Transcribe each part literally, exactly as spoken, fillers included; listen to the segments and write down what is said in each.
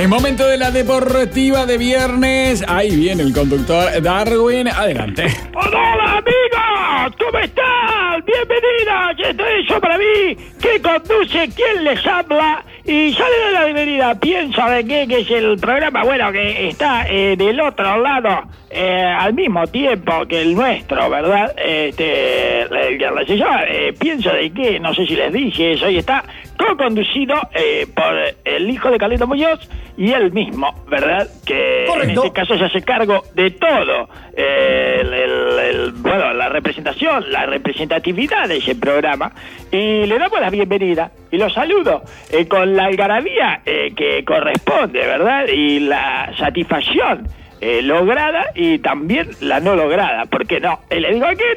Es momento de la deportiva de viernes. Ahí viene el conductor Darwin. Adelante. ¡Hola, amigos! ¿Cómo están? Bienvenidos. Estoy yo para mí, que conduce quien les habla. Y sale de la bienvenida. Pienso de qué, que es el programa, bueno, que está eh, del otro lado, eh, al mismo tiempo que el nuestro, ¿verdad? Este, el que se llama, eh, Pienso de qué, no sé si les dije eso, y está co-conducido eh, por el hijo de Carlito Muñoz y él mismo, ¿verdad? Que Correcto. En este caso se hace cargo de todo. Eh, el, el, el, bueno, la representación, la representatividad de ese programa. Y le damos la bienvenida y los saludo eh, con la algarabía eh, que corresponde, ¿verdad? Y la satisfacción eh, lograda y también la no lograda. ¿Por qué no? Y le digo, ¿qué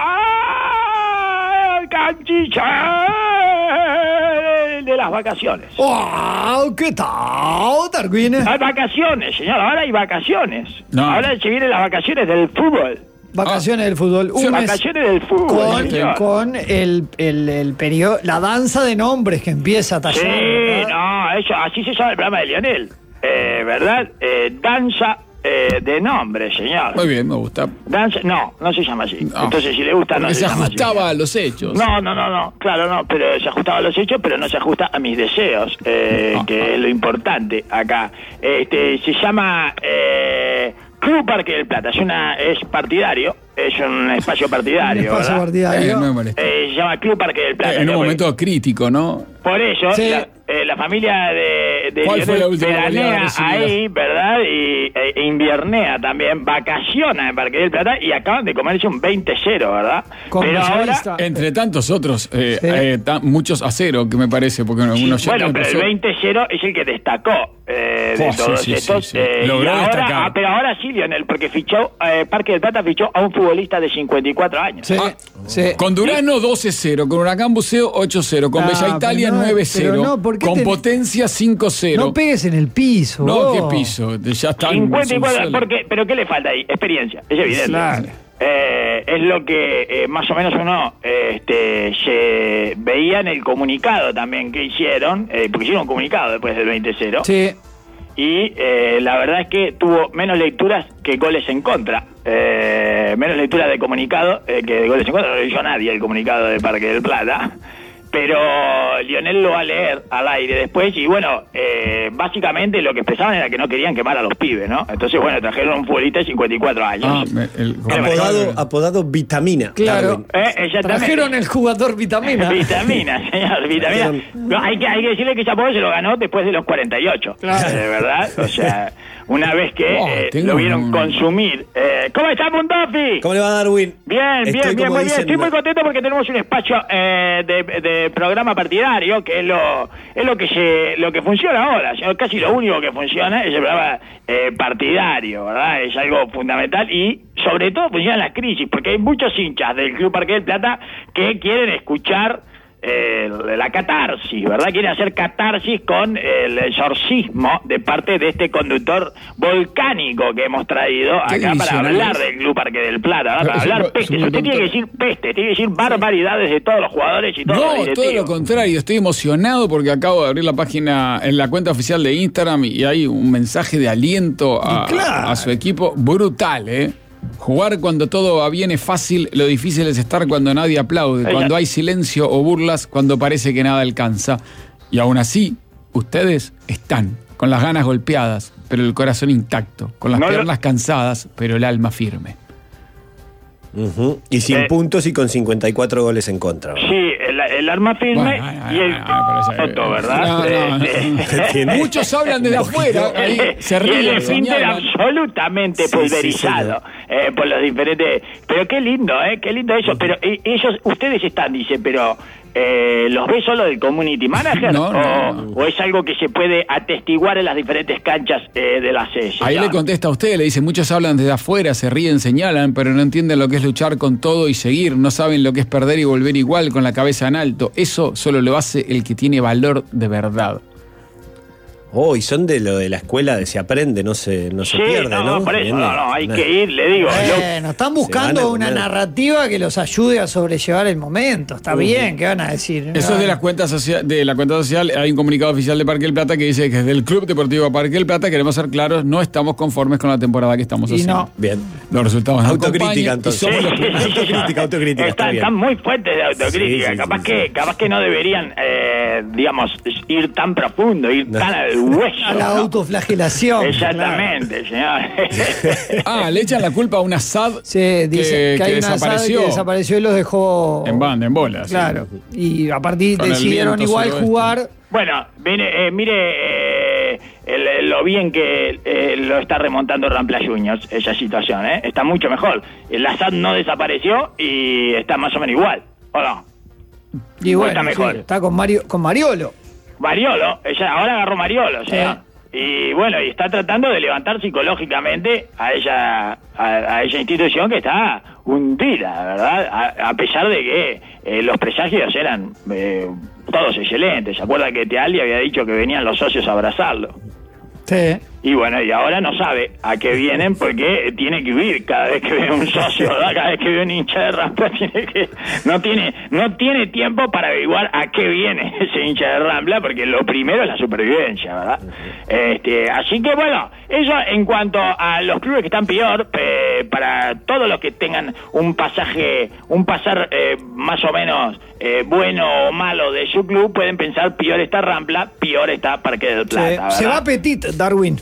tal? Canchicha de las vacaciones. ¡Wow! ¿Qué tal, Darwin? Hay vacaciones, señor. Ahora hay vacaciones. No. Ahora se vienen las vacaciones del fútbol. Vacaciones ah. del fútbol. Sí, vacaciones del fútbol. Con, con el, el, el periodo, la danza de nombres que empieza a tallar. Sí, ¿verdad? No, eso, así se llama el programa de Lionel. Eh, ¿Verdad? Eh, danza eh, de nombres, señor. Muy bien, me gusta. Danza, no, no se llama así. No. Entonces, si le gusta, no se, se llama ajustaba así. a los hechos. No, no, no, no. Claro, no, pero se ajustaba a los hechos, pero no se ajusta a mis deseos, eh, no. que es lo importante acá. Este, se llama eh, Club Parque del Plata. Es una, es partidario. Es un espacio partidario, un espacio ¿verdad? partidario. Eh, no me molesta. Eh, se llama Club Parque del Plata. Eh, en un momento por, crítico, ¿no? Por eso, sí. la, eh, la familia de, de ¿Cuál fue la última veranea ahí, ¿verdad? Y e, inviernea también, vacaciona en Parque del Plata y acaban de comerse un veinte cero, ¿verdad? Con pero ahora, entre tantos otros, eh, sí. eh, ta, muchos a cero, que me parece, porque sí, unos bueno, pero el veinte cero es el que destacó eh, de oh, todos sí, sí, estos. Sí, sí. Eh, Logró y ahora, destacar. ah, pero ahora sí, Lionel, porque fichó, eh, Parque del Plata fichó a un futbolista de cincuenta y cuatro años. Sí, ah, sí. Con Durano doce cero, con Huracán Buceo ocho cero, con Ah, Bella Italia no, nueve cero, no, ¿por qué con te... Potencia cinco cero. No pegues en el piso. No, oh. ¿qué piso? Ya está. cincuenta y cuatro, porque, pero ¿qué le falta ahí? Experiencia, es evidente. Claro. Eh, es lo que eh, más o menos uno eh, este, se veía en el comunicado también que hicieron, eh, porque hicieron un comunicado después del veinte cero. Sí. Y eh, la verdad es que tuvo menos lecturas que goles en contra. Eh, menos lecturas de comunicado eh, que de goles en contra. No lo leyó nadie el comunicado de Parque del Plata. Pero Lionel lo va a leer al aire después. Y bueno, eh, básicamente lo que expresaban era que no querían quemar a los pibes, ¿no? Entonces, bueno, trajeron un futbolista de cincuenta y cuatro años. Ah, me, el, apodado, apodado Vitamina. Claro. Eh, Trajeron el jugador Vitamina. Vitamina, señor, Vitamina. No, hay, que, hay que decirle que ese apodo se lo ganó después de los cuarenta y ocho. Claro. Eh, ¿Verdad? O sea, una vez que oh, eh, lo vieron un... consumir. Eh, ¿Cómo está, Puntofi? ¿Cómo le va, Darwin? Bien, bien, Estoy bien, muy bien. dicen... Estoy muy contento porque tenemos un espacio eh, de, de programa partidario, que es lo es lo que se lo que funciona ahora. Casi lo único que funciona es el programa eh, partidario, ¿verdad? Es algo fundamental y sobre todo funciona en las crisis, porque hay muchos hinchas del Club Parque del Plata que quieren escuchar Eh, la catarsis, ¿verdad? Quiere hacer catarsis con el exorcismo de parte de este conductor volcánico que hemos traído acá para hablar del Club Parque del Plata, ¿verdad? Para hablar peste. Usted tiene que decir peste, tiene que decir barbaridades de todos los jugadores y todos los directivos. No, todo lo contrario. Estoy emocionado porque acabo de abrir la página en la cuenta oficial de Instagram y hay un mensaje de aliento a, claro. a su equipo brutal, ¿eh? Jugar cuando todo va bien es fácil, lo difícil es estar cuando nadie aplaude, Ella. cuando hay silencio o burlas, cuando parece que nada alcanza. Y aún así, ustedes están con las ganas golpeadas, pero el corazón intacto, con las no piernas lo... cansadas, pero el alma firme. Uh-huh. Y sin eh, puntos y con cincuenta y cuatro goles en contra. ¿verdad? Sí, el, el arma firme bueno, ay, y el foto, ¿verdad? No, no, no. Eh, Muchos hablan desde afuera, ahí se ríen, y el Finter absolutamente sí, pulverizado sí, sí, eh, por los diferentes... Pero qué lindo, ¿eh? Qué lindo eso. Pero eh, ellos, ustedes están, dice, pero... Eh, ¿Los ves solo del community manager? No, no, o, no. ¿O es algo que se puede atestiguar en las diferentes canchas eh, de la C S? Ahí le contesta a usted, le dice, muchos hablan desde afuera, se ríen, señalan, pero no entienden lo que es luchar con todo y seguir, no saben lo que es perder y volver igual con la cabeza en alto. Eso solo lo hace el que tiene valor de verdad. Oh, y son de lo de la escuela de se aprende, no se, no se Sí, pierde, no, ¿no? por eso, Bien, no, no, hay no. que ir, le digo. lo- Bueno, están Se buscando van a una comer. narrativa que los ayude a sobrellevar el momento. Está bien, ¿qué van a decir? Eso es de las cuentas social, de la cuenta social. Hay un comunicado oficial de Parque del Plata que dice que desde el Club Deportivo Parque del Plata queremos ser claros, no estamos conformes con la temporada que estamos Y haciendo. no. Bien. Los resultados no Autocrítica, acompañan y entonces. somos los Sí, primeros. sí, sí, sí. Autocrítica, autocrítica, está Están, bien. están muy fuertes de autocrítica. Sí, sí, capaz, sí, que, sí. capaz que no deberían, eh, digamos, ir tan profundo, ir No. tan al hueso. A la ¿no? autoflagelación. Exactamente, señor. Ah, le echan la culpa a un asad Sí, dice que, hay una asada desapareció que desapareció y los dejó en banda, en bolas. Claro. Y a partir Con el decidieron viento igual suroeste. jugar. Bueno, mire, eh, mire eh, el- lo bien que eh, lo está remontando Rampla Juniors, esa situación, ¿eh? Está mucho mejor. El Assad no desapareció y está más o menos igual, ¿o no? Y O bueno, está mejor. sí, está con Mario, con Mariolo. Mariolo, ella ahora agarró Mariolo, señor. Y bueno, y está tratando de levantar psicológicamente a ella, a, a esa institución que está hundida, ¿verdad? A, a pesar de que eh, los presagios eran eh, todos excelentes. ¿Se acuerda que Tealdi había dicho que venían los socios a abrazarlo? Sí. Y bueno, y ahora no sabe a qué vienen porque tiene que huir cada vez que ve un socio, ¿verdad? Cada vez que ve un hincha de Rampla tiene que no tiene no tiene tiempo para averiguar a qué viene ese hincha de Rampla, porque lo primero es la supervivencia, ¿verdad? Este, así que bueno, eso en cuanto a los clubes que están peor, eh, para todos los que tengan un pasaje, un pasar eh, más o menos eh, bueno o malo de su club, pueden pensar peor está Rampla, peor está Parque del Plata, Se, se ¿verdad? va Petit, Darwin.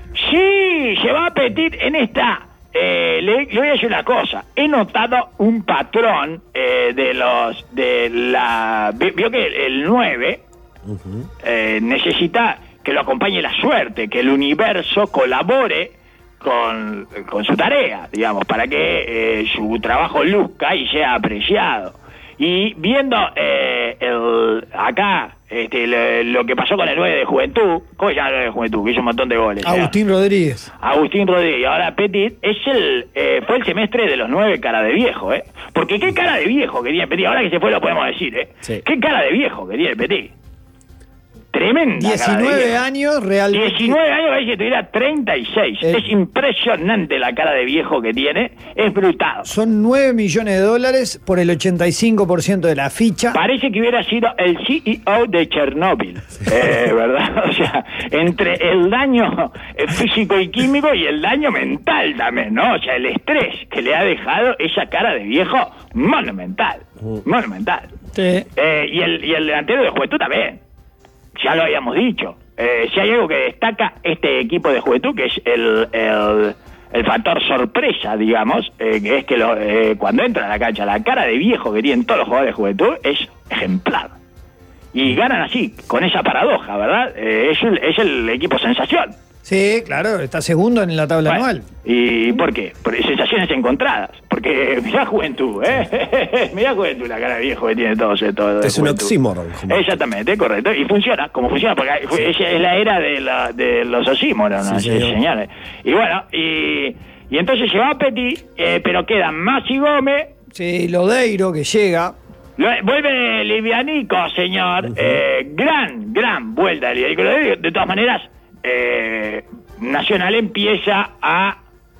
Sí, se va a Petit en esta. Eh, le, le voy a decir una cosa. He notado un patrón eh, de los de la. vi- Vio que el, el nueve eh, necesita que lo acompañe la suerte, que el universo colabore con, con su tarea, digamos, para que eh, su trabajo luzca y sea apreciado. Y viendo eh, el, acá este, lo, lo que pasó con el nueve de Juventud, ¿cómo se llama el nueve de Juventud? Que hizo un montón de goles. ¿eh? Agustín Rodríguez. Agustín Rodríguez, ahora Petit, es el eh, fue el semestre de los nueve cara de viejo, ¿eh? Porque qué cara de viejo que tiene Petit, ahora que se fue lo podemos decir, ¿eh? Sí. Qué cara de viejo que tiene Petit. Tremenda cara de diecinueve viejo. años, realmente. diecinueve años, parece que tuviera treinta y seis. Eh. Es impresionante la cara de viejo que tiene, es brutal. Son nueve millones de dólares por el ochenta y cinco por ciento de la ficha. Parece que hubiera sido el C E O de Chernóbil, eh, ¿verdad? O sea, entre el daño eh, físico y químico y el daño mental también, ¿no? O sea, el estrés que le ha dejado esa cara de viejo monumental, monumental. Sí. Eh, y, el, y el delantero de Juventud también, ya lo habíamos dicho. Eh, si hay algo que destaca este equipo de Juventud, que es el... el el factor sorpresa, digamos, eh, que es que lo, eh, cuando entra a la cancha, la cara de viejo que tienen todos los jugadores de Juventud es ejemplar. Y ganan así, con esa paradoja, ¿verdad? Eh, es, el, es el equipo sensación. Sí, claro, está segundo en la tabla Bueno, anual. ¿y por qué? Por sensaciones encontradas. Porque mirá Juventud, ¿eh? Mirá Juventud, la cara de viejo que tiene todos estos. Es un oxímoron. como- Exactamente, correcto. Y funciona, como funciona, porque hay- fue- esa es la era de, la, de los oxímoros, ¿no? Sí, Sí, señor. señores. Y bueno, y, y entonces se va Petit, eh, pero quedan Masi Gómez. Sí, Lodeiro que llega. Lo- Vuelve Livianico, señor. eh, gran, gran vuelta de Livianico. De, de todas maneras, eh, Nacional empieza a,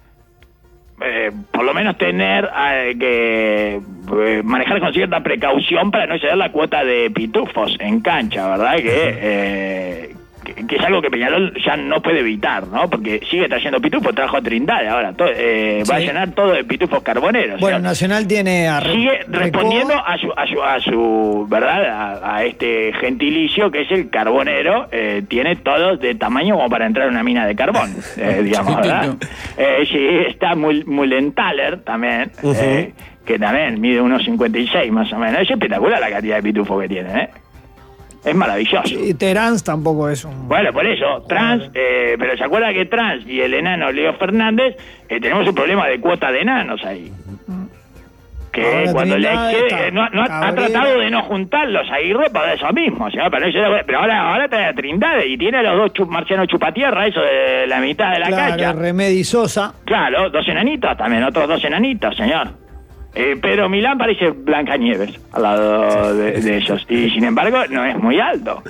eh, por lo menos, tener eh, que eh, manejar con cierta precaución para no exceder la cuota de pitufos en cancha, ¿verdad? Que, eh, que, que es algo que Peñarol ya no puede evitar, ¿no? Porque sigue trayendo pitufos, trajo a Trindade ahora. todo, eh, Va a Sí. llenar todo de pitufos carboneros. Bueno, ¿sí? Nacional tiene a Re- Sigue respondiendo Recoba. a su, a su, a su verdad, a, a este gentilicio que es el carbonero. Eh, tiene todos de tamaño como para entrar en una mina de carbón, eh, digamos, ¿verdad? Eh, sí, está Mul- Mullenthaler también, eh, que también mide uno cincuenta y seis más o menos. Es espectacular la cantidad de pitufos que tiene, ¿eh? Es maravilloso. Y Terán tampoco es un. Bueno, por eso, Trans, eh, pero ¿se acuerda que Trans y el enano Leo Fernández eh, tenemos un problema de cuota de enanos ahí? Que Ahora cuando le Trindade excede, está eh, no, no, ha Cabrera. tratado de no juntarlos ahí para eso mismo, ¿sí? Para eso- pero ahora, ahora trae a Trindade y tiene a los dos chup, Marciano Chupatierra, eso de la mitad de la Claro, cancha. Remedi Sosa. Claro, dos enanitos también, otros dos enanitos, señor. Eh, pero Milán parece Blancanieves al lado de, de ellos. Y sin embargo, no es muy alto.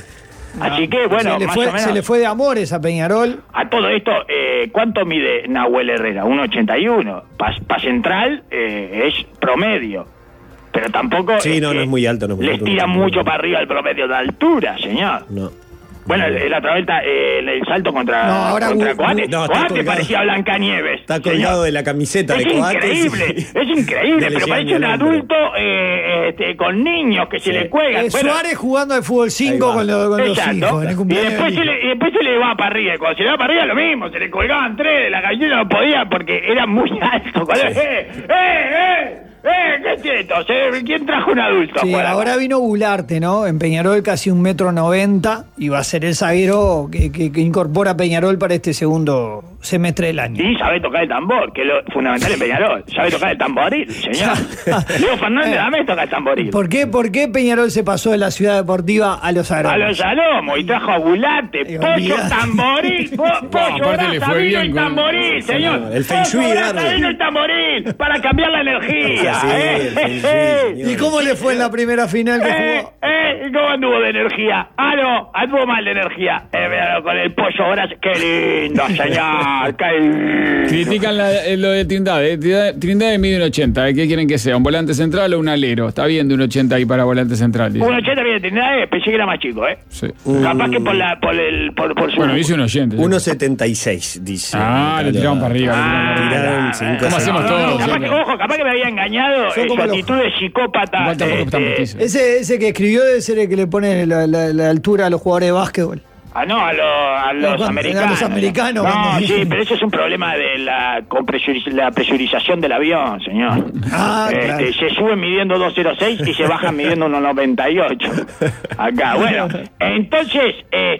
Así que, bueno, se le, más fue, o menos. se le fue de amores a Peñarol. A todo esto, eh, ¿cuánto mide Nahuel Herrera? uno ochenta y uno. Para pa central eh, es promedio. Pero tampoco. Sí, no, no es muy alto. No es muy les alto, tira no es muy mucho alto. para arriba el promedio de altura, señor. No. Bueno, el- la otra vuelta, eh, el salto contra, No, ahora contra Gu- Coate. no, está Coate colgado. parecía Blancanieves. Está colgado señor. de la camiseta Es de Coates. increíble, y- es increíble, no le pero llega parece ni un al hombro. adulto eh, este, con niños que se Sí. le cuelgan. Eh, Bueno, Suárez jugando al fútbol cinco va. con, lo- con los exacto. hijos. En el Y cumpleaños después, del se hijo. le, y después se le va para arriba. Y cuando se le va para arriba, lo mismo. Se le colgaban tres de la gallina, no podía porque era muy alto. Cuando- ¡Eh, eh, eh! ¡Eh! ¿Qué es esto? Se- ¿Quién trajo un adulto? Sí, afuera? ahora vino Gularte, ¿no? En Peñarol casi un metro noventa y va a ser el zaguero que, que- que incorpora Peñarol para este segundo semestre del año. Y sabe tocar el tambor, que es lo fundamental en Peñarol. Sabe tocar el tamboril, señor. Leo Fernández también toca el tamboril. ¿Por qué, ¿Por qué Peñarol se pasó de la ciudad deportiva a los A agrones? los Salomos y trajo a Gulate, Eh, pollo, olvidate. tamboril, po- pollo, aparte le grasa, fue vino bien y con- tamboril, señor. El feng shui, Pollo, grasa, Dardo. vino y tamboril, para cambiar la energía. Sí, ¿eh? el feng shui, señor. ¿Y cómo le fue en la primera final que Eh, jugó? eh, ¿y ¿Cómo anduvo de energía? Ah, no, anduvo mal de energía. Eh, míralo, con el pollo grasa. Qué lindo, señor. Qué lindo. Critican la- eh, lo de Trindade. Trindade Trindade mide un ochenta. ¿eh? ¿Qué quieren que sea? ¿Un volante central o un alero? Está bien de un ochenta ahí para volante central. dice. Un ochenta bien de Trinidad, pensé que era más chico, ¿eh? Sí. Capaz que por la por el por, por su Bueno, dice un oyente. sí. uno setenta y seis, dice. Ah, le tiraron para arriba. le tiraron para Ah, arriba. Tiraron ah, cinco ¿Cómo hacemos no, todos? no, capaz que, siempre? ojo, capaz que me había engañado Son en su como los- actitud de psicópata. Igual tampoco este, tan petizo. Ese, ese que escribió debe ser el que le pone la, la- la altura a los jugadores de básquetbol. Ah, no, a, lo- a los cuando- americanos. a los americanos, No, cuando- sí, pero eso es un problema de la, compresuriz- la presurización del avión, señor. Ah, Este, claro. Se suben midiendo dos cero seis y se bajan midiendo uno noventa y ocho. Acá, bueno. Entonces,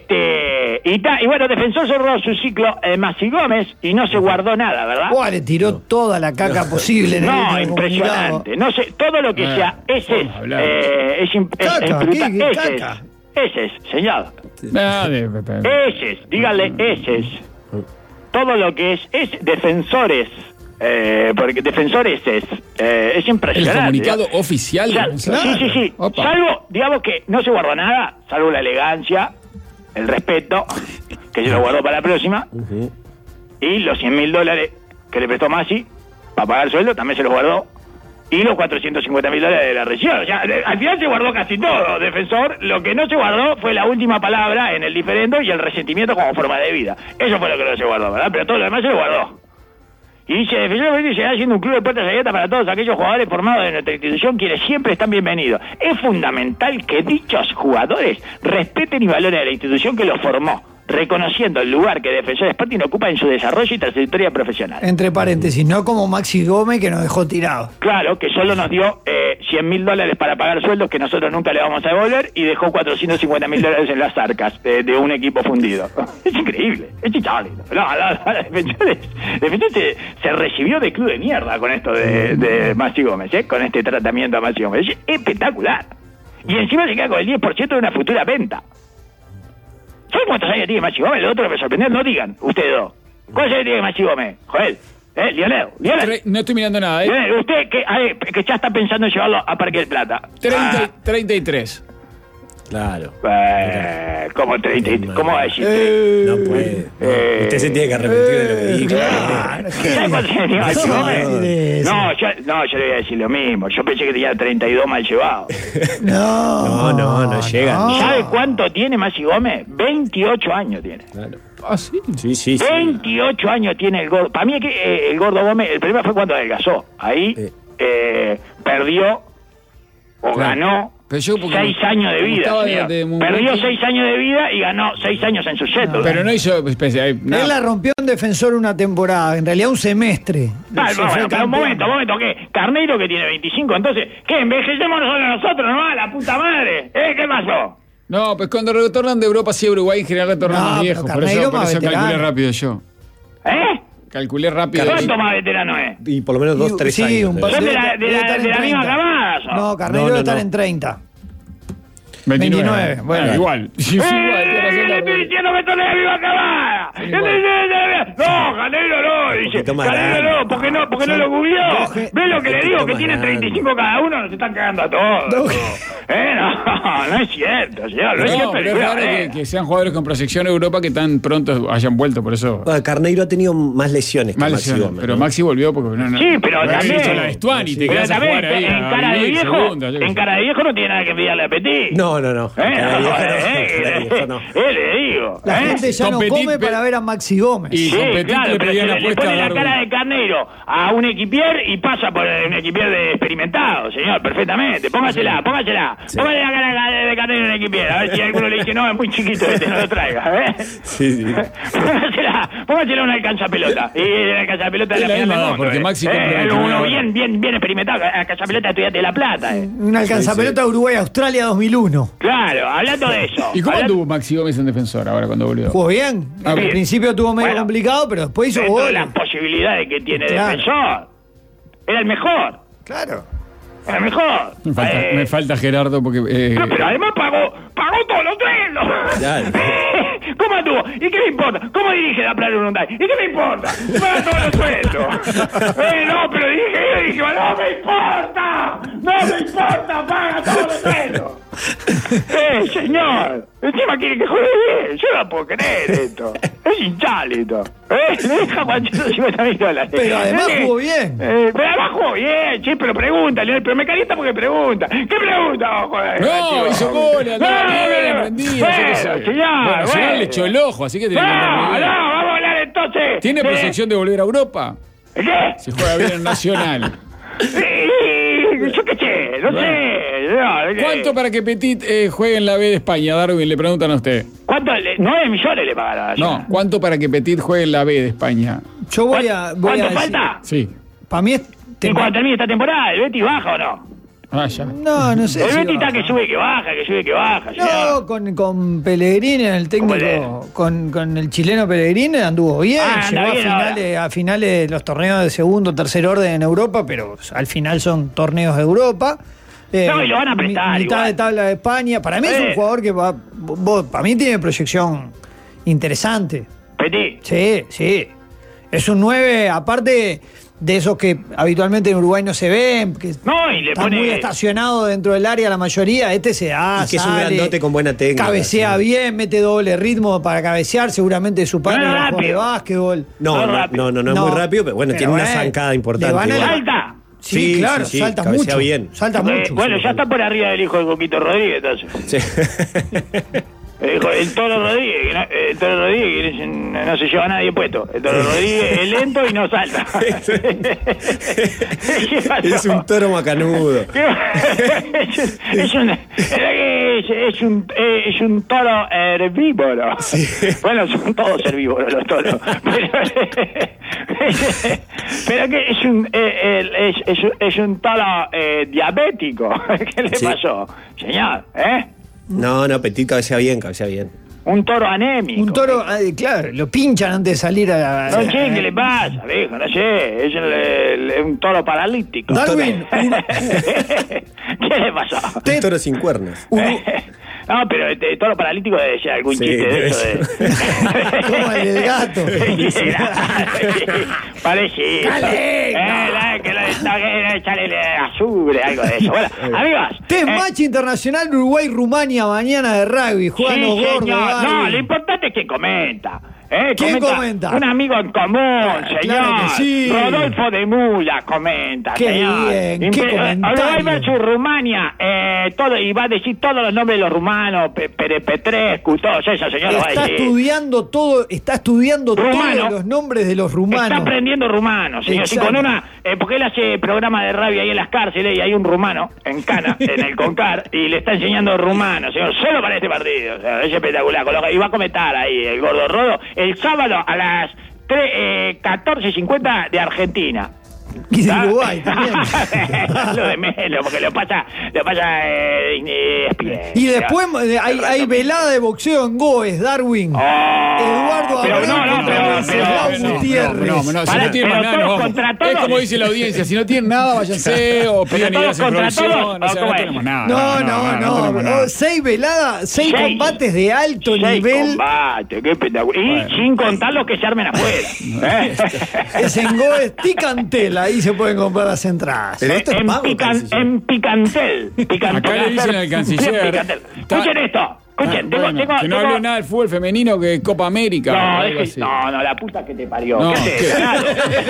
este. Y, ta- y bueno, Defensor cerró su ciclo eh, Masi Gómez y no se guardó nada, ¿verdad? Buah, le tiró toda la caca posible en el No, último impresionante. No sé, todo lo que Ah, sea ese vamos a hablar. eh, es, im- es, Caca, es brutal. ¿qué- qué Ese caca? es, ese es, señor. Ah, de- de- de- Ese es, dígale ese es. Todo lo que es, es defensores. Eh, porque defensores es, eh, es El impresionante. comunicado oficial. O sea, de- sí, sí, sí. Opa. Salvo, digamos que no se guardó nada, salvo la elegancia, el respeto, que se lo guardó para la próxima, y los cien mil dólares que le prestó Masi para pagar el sueldo, también se los guardó, y los cuatrocientos cincuenta mil dólares de la región. O sea, de- al final se guardó casi todo, Defensor. Lo que no se guardó fue la última palabra en el diferendo y el resentimiento como forma de vida. Eso fue lo que no se guardó, ¿verdad? Pero todo lo demás se lo guardó. Y dice, Defensor se seguirá siendo un club de puertas abiertas para todos aquellos jugadores formados en nuestra institución, quienes siempre están bienvenidos. Es fundamental que dichos jugadores respeten y valoren a la institución que los formó, reconociendo el lugar que Defensor Sporting ocupa en su desarrollo y trayectoria profesional. Entre paréntesis, no como Maxi Gómez que nos dejó tirado. Claro, que solo nos dio eh, cien mil dólares para pagar sueldos que nosotros nunca le vamos a devolver y dejó cuatrocientos cincuenta mil dólares en las arcas de, de un equipo fundido. Es increíble, es chichable. No, no, no, Defensor, es- Defensor se, se recibió de club de mierda con esto de, de Maxi Gómez, ¿eh? Con este tratamiento a Maxi Gómez. Es espectacular. Y encima se queda con el diez por ciento de una futura venta. ¿Saben cuántos años tiene Maxi Gómez? Lo otro que me sorprendió, no digan, ustedes dos. ¿Cuántos años tiene Maxi Gómez? Joel, ¿eh? Lionel, Lionel. Tre- No estoy mirando nada, ¿eh? Lionel, usted que, ay, que ya está pensando en llevarlo a Parque del Plata. treinta, treinta y tres. Claro. Ah, eh, ¿cómo treinta? y- ¿Cómo va a decir? Eh, No puede. no. Eh, Usted se tiene que arrepentir de lo que dijo. claro, ¿Sabe cuántos años tiene Maxi ¿Cómo va a Gómez? decir eso? No, yo, no, yo le voy a decir lo mismo. Yo pensé que tenía treinta y dos mal llevado. No, No, no, no llegan. no. ¿Sabe cuánto tiene Maxi Gómez? veintiocho años tiene. Claro. Ah, sí. Sí, sí, sí. veintiocho años tiene el gordo. Para mí es que eh, el gordo Gómez, el problema fue cuando adelgazó. Ahí Sí. eh, perdió o Claro. ganó Pero yo porque seis años de como vida. estaba de- señor. de muy Perdió buen- seis años de vida y ganó seis años en su cédula. Pero no hizo. especie, hay- nada. Él la rompió en Defensor una temporada, en realidad un semestre. Ah, Se bueno, fue pero un campeón. momento, un momento, ¿qué? Carneiro que tiene veinticinco, entonces, ¿qué? ¿Envejecemos nosotros nosotros, no? La puta madre. ¿Eh? ¿Qué pasó? No, pues cuando retornan de Europa, sí, a Uruguay en general retornan No, más pero viejos. Por Carneiro eso, por más eso veterano. calculé rápido yo. ¿Eh? Calculé rápido. ¿Cuánto más veterano es? Y por lo menos dos, Y- tres sí, años. un debe par- Son de ser. la- de debe la- estar en de la misma treinta. camada, son. No, Carneiro No, no, debe estar no. en treinta. veintinueve, bueno. Ah, igual. Sí, sí, igual, tiene razón, ¡Eh! Estoy diciendo que esto no es viva acabada. No, Canelo no, dice. Canelo no, porque no, porque no lo googleó. ¿Ves lo que le digo? Que tienen treinta y cinco cada uno, nos están cagando a todos. Eh, no, no es cierto, señor. No, es cierto. Pero es raro que, que sean jugadores con proyección a Europa que tan pronto hayan vuelto, por eso. Bueno, Carneiro ha tenido más lesiones que Más Maxi lesiones, Gómez, pero ¿no? Maxi volvió porque no, no, Sí, pero no también. hizo la de Stuani, te Pero quedás a también, jugar ahí. en a cara de vivir viejo, segunda, yo qué en sé. cara de viejo no tiene nada que envidiarle a Petit. No, no, no. Eh, Cara de no, viejo no. eh, Cara de viejo no. eh, le digo. La eh. gente ya no Competir, come pe- para ver a Maxi Gómez. Y Sí, con Petit claro, le pero pedían se la le apuesta pone a la Darwin. cara de Carneiro a un equipier y pasa por un equipier de experimentado, señor, perfectamente. Póngasela, póngasela. Sí. Póngale la cara de Carneiro en un equipier. A ver si alguno le dice, no, es muy chiquito este, no lo traiga. ¿eh? Sí, sí. Póngasela, póngasela a una alcanzapelota. Y la alcanzapelota de Es la la final misma del edad, mundo. porque eh. Maxi Eh, cumple uno veintinueve bien, bien, bien experimentado. Alcanzapelota de Estudiantes de La Plata. Eh. Una alcanzapelota Uruguay-Australia dos mil uno. Claro, hablando de eso. ¿Y cómo hablando- anduvo Maxi Gómez en defensor ahora cuando volvió? Jugó bien. Ah, Al bien. principio tuvo medio Bueno, complicado, pero después hizo dentro de goles. las posibilidades que tiene Claro. defensor. Era el mejor. Claro. Era el mejor. Me falta, Eh, me falta Gerardo porque. Eh, No, pero además pagó, pagó todos los sueldos. Claro. ¿Cómo anduvo? ¿Y qué me importa? ¿Cómo dirige la Plata Urunday? ¿Y qué me importa? Paga todos los sueldos. Eh, no, pero dije, yo dije, no me importa. No me importa, paga todos los sueldos. Eh, señor. Encima quiere que juegue bien. Yo no puedo creer esto. Es insólito. Eh, le deja cuatrocientos cincuenta mil dólares. Pero además Eh, jugó bien. Eh, pero además jugó bien, sí, pero pregunta, Leonel, pero me calienta porque pregunta. ¿Qué pregunta? Oh, joder, No, chico. hizo goles, andaba No, bien, no, rendido, yo bueno, qué sé. señor, Bueno, Nacional bueno. le echó el ojo, así que tiene que No, andar muy no, bien. vamos a hablar entonces. ¿Tiene de- proyección de volver a Europa? ¿Qué? Si juega bien en Nacional. Sí, yo qué sé, no Bueno. sé. No, ¿qué? ¿Cuánto para que Petit eh, juegue en la B de España, Darwin? Le preguntan a usted. ¿Cuánto? Le- Nueve millones le pagaron. No, ¿cuánto para que Petit juegue en la B de España? Yo voy a. Voy ¿Cuánto a decir- falta? Sí. Para mí es. ¿Y cuando termine esta temporada, el Betis baja o no? Ah, ya. No, no sé. El si Betis está baja. que sube, que baja, que sube, que baja. No, señor. con, con Pellegrini, el ¿Cómo técnico, con, con el chileno Pellegrini anduvo bien, Ah, anda llegó a bien finales, a finales de los torneos de segundo, tercer orden en Europa, pero al final son torneos de Europa. Eh, No, y lo van a prestar mi- mitad igual. de tabla de España. Para mí es Eh. un jugador que va, vos- para mí tiene proyección interesante. Petit. Sí, sí. Es un nueve, aparte de esos que habitualmente en Uruguay no se ven, que No, y le está pone- muy estacionado dentro del área la mayoría, este se da, Y que es un sale, grandote con buena técnica, cabecea sí. bien, mete doble ritmo para cabecear, seguramente su padre No es era jugador de rápido. básquetbol. No, No, no, rápido. no, no, no es No, muy rápido, pero bueno, pero tiene una bueno, zancada le importante. van a igual. la- ¡Salta! Sí, Sí, claro, sí, sí, salta cabecea mucho. bien. Salta Eh, mucho. bueno, ya está por arriba del hijo de Coquito Rodríguez, entonces. Sí. El, hijo- el Toro Rodríguez, que no, el Toro Rodríguez que es un- no se lleva a nadie puesto. El Toro Rodríguez es lento y no salta. ¿Qué pasó? Es un toro macanudo. ¿Qué? es, un, es, un, es, es un, eh, es un toro herbívoro. Bueno, son todos herbívoros los toros. Pero, pero que es un, eh, es, es, es un toro eh, diabético. ¿Qué le Sí. pasó, señor? ¿Eh? No, no, Petit cabecea bien, cabecea bien. Un toro anémico. Un toro, ah, claro, lo pinchan antes de salir a la. No sé qué le pasa, viejo, no sé. Es el- el- el- un toro paralítico. Darwin, un- ¿Qué le pasó? Un toro sin cuernos. No, pero este toro paralítico debe ser algún Sí, chiste de debe eso. De... Como el del gato. Parecido. Caleta. Eh, la- que lo de echarle azufre, algo de eso. Bueno, amigos. Test eh, match internacional Uruguay-Rumania mañana de rugby. Juegan sí, los gordos. señor. No, Darwin. lo importante es que comenta. ¿Eh? ¿Quién comenta? Un amigo en común, señor. claro que sí. Rodolfo de Mula comenta, Qué señor. bien, qué Impe- comentario. Uruguay versus Rumania, eh, todo, y va a decir todos los nombres de los rumanos, Pe- Pere Petrescu, todos esos, señor, lo va a Está decir. estudiando todo, está estudiando Rumano. todos los nombres de los rumanos. Está aprendiendo rumano, señor. Y Exacto. con una, eh, porque él hace programa de radio ahí en las cárceles y hay un rumano en Cana, en el Concar, y le está enseñando rumano, señor, solo para este partido. O sea, es espectacular. Con lo que- Y va a comentar ahí el gordo Rodo el sábado a las tres, eh, catorce cincuenta de Argentina. Y de Uruguay también. Lo de menos, porque lo pasa, lo pasa eh, eh, Y después eh, hay, hay velada de boxeo en Goes, Darwin. Oh, Eduardo pero Abreu no, no, contra pero- Wenceslao pero- Gutiérrez. No, no, no, si Para- no tienen pero nada, todos no vamos. contra Es todos. como dice la audiencia, si no tienen nada, váyanse o pidan todos ideas en contra producción. todos, O sea, ¿o no cómo es? tenemos nada. No, no, no. tenemos nada. Oh, seis veladas, seis, Seis. combates de alto Seis nivel. combates, qué espectacular. Y Bueno. sin contar los que se armen afuera. ¿eh? Es en Goes Ticantel, ahí se pueden comprar las entradas. Pero esto es en, pago, pican- canciller. en Picantel. Picantel. Acá le dicen al canciller. Picantel. Está- Escuchen esto. Escuchen, Ah, tengo, bueno, tengo, que no tengo- habló nada del fútbol femenino que Copa América. o No, algo es que- así. no, no, la puta que te parió. No, ¿Qué haces? ¿qué? Claro.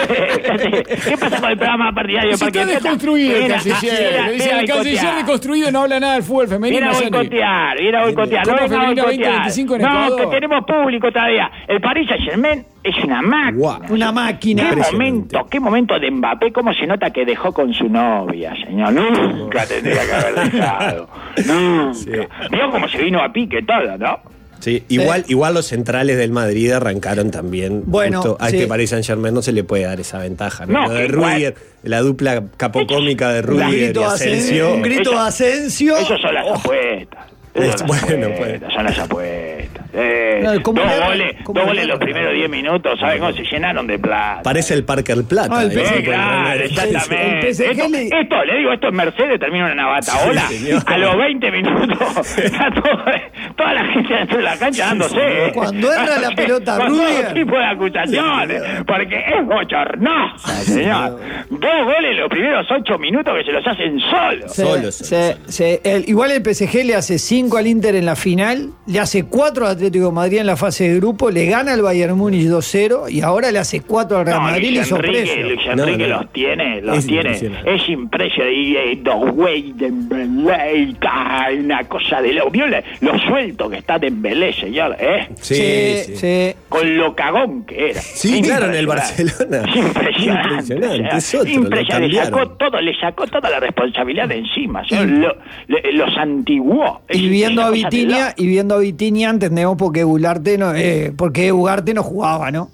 ¿Qué pasa con el programa partidario? Si Porque está desconstruido el canciller. Le dice, el canciller desconstruido no habla nada del fútbol femenino. Viene a no sé ni- boicotear, viene a boicotear. No Copa venga a Femenina veinte boicotear. veinticinco en No, Ecuador. que tenemos público todavía. El Paris Saint-Germain es una máquina. Guau. Una máquina. ¿Qué Impresionante. momento, qué momento de Mbappé, cómo se nota que dejó con su novia, señor. Nunca tendría que haber dejado. Nunca. Vio cómo se vino a pique todo, ¿no? Sí, igual, igual los centrales del Madrid arrancaron también. Bueno, justo a sí. este Paris Saint Germain no se le puede dar esa ventaja. ¿no? No, Lo de que igual- Rudiger, la dupla capocómica de Un Rudiger grito y de Asensio. Asensio. Un grito de Eso- Asensio. Esas son las Oh. apuestas. Es- Esas son las bueno, apuestas, pues. son las apuestas. Eh, No, ¿cómo dos le- goles, cómo dos le- goles los primeros diez minutos, ¿saben cómo se llenaron de plata? Parece el Parker Plata. Ah, el ¿eh? P S G. Sí, claro, El exactamente. P S G Esto, le- esto, le digo, esto en Mercedes termina en una bataola. Sí, señor. A los veinte minutos está todo- toda la gente dentro de la cancha dándose. ¿eh? Cuando entra la pelota Con todo Rudiger. tipo de acusaciones. Porque es bochornosa, señor. Dos goles los primeros ocho minutos que se los hacen solos. Se- Solo, se- solo, se- el- igual el P S G le hace cinco al Inter en la final, le hace cuatro al Atlético de Madrid en la fase de grupo, le gana al Bayern Múnich dos cero y ahora le hace cuatro al Real No, Madrid y Luis hizo Enrique, precio. Luis Enrique No, no. los tiene, los Es tiene. impresionante. Es impresionante. Y eh, dos güey de Dembélé, ay, una cosa de lo. ¿Vio le- lo suelto que está Dembélé, señor? ¿Eh? Sí, Sí, sí. sí. Con lo cagón que era. Sí, claro, en el Impresionante. Barcelona. Impresionante. Impresionante, es señor. otro, lo Impresionante. Le sacó cambiaron. todo, le sacó toda la responsabilidad de encima, señor. Lo, le- los antiguó. Es- Y viendo es a una cosa de Vitinia, loco. y viendo a Vitinia entendemos por qué Ugarte no, eh, porque Ugarte no jugaba, ¿no?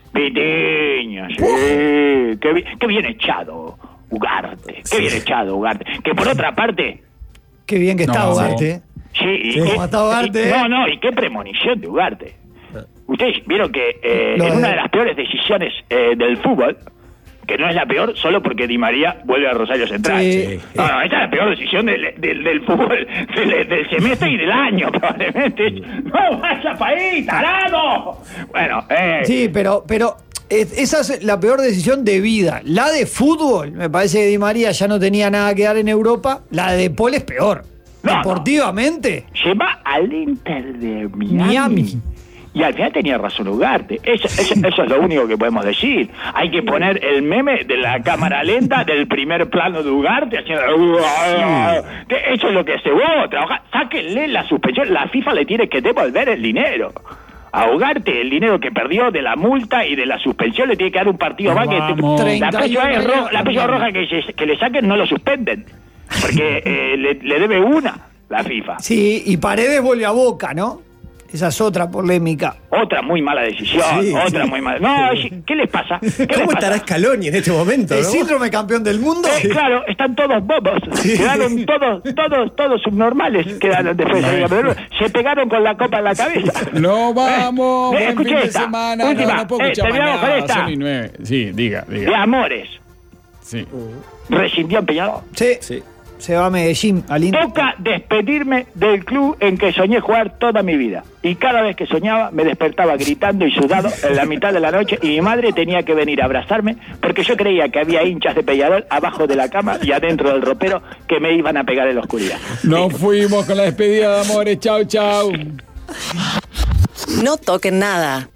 Vitiño, sí. Qué, bi- qué bien echado, Ugarte. Qué bien echado, Ugarte. Que por otra parte, Qué bien que está No, Ugarte. ¿eh? sí. y- Sí. ¿Cómo está Ugarte? y- no, no, y qué premonición de Ugarte. Ustedes vieron que eh, Lo en de- una de las peores decisiones eh, del fútbol, que no es la peor solo porque Di María vuelve a Rosario Central. Sí. No, no, esta es la peor decisión del, del, del fútbol, del, del semestre y del año, probablemente. ¡No vaya para ahí, tarado! Bueno, eh, Sí, pero, pero es- esa es la peor decisión de vida. La de fútbol, me parece que Di María ya no tenía nada que dar en Europa. La de Paul es peor. No, no. Deportivamente, lleva al Inter de Miami. Miami. Y al final tenía razón Ugarte. Eso, eso, eso es lo único que podemos decir. Hay que poner el meme de la cámara lenta del primer plano de Ugarte haciendo... Que eso es lo que hace vos. Trabaja. Sáquenle la suspensión. La FIFA le tiene que devolver el dinero. A Ugarte, el dinero que perdió de la multa y de la suspensión, le tiene que dar un partido más que... Vamos. La treinta y próxima uno vez ro- años. la próxima roja que, se- que le saquen no lo suspenden. Porque eh, le, le debe una la FIFA. sí, y Paredes vuelve a Boca, ¿no? Esa es otra polémica. Otra muy mala decisión, Sí, otra sí. muy mala. No, es- ¿qué les pasa? ¿Qué les ¿Cómo pasa? estará Scaloni en este momento? ¿El ¿no? síndrome campeón del mundo? Eh, claro, están todos bobos. Quedaron todos, todos, todos subnormales. Quedaron después de salir campeón. Se pegaron con la copa en la cabeza. No vamos, Eh, buen escuché fin de esta, semana. última, no, no puedo eh, escuchar más terminamos con nada, esta. son y nueve. Sí, diga, De diga. Amores. Sí. Rescindió en Peñarol. Sí, Sí. se va a Medellín, al Inter. Toca despedirme del club en que soñé jugar toda mi vida. Y cada vez que soñaba me despertaba gritando y sudado en la mitad de la noche y mi madre tenía que venir a abrazarme porque yo creía que había hinchas de Peñarol abajo de la cama y adentro del ropero que me iban a pegar en la oscuridad. Nos fuimos con la despedida de Amores. Chau, chau. No toquen nada.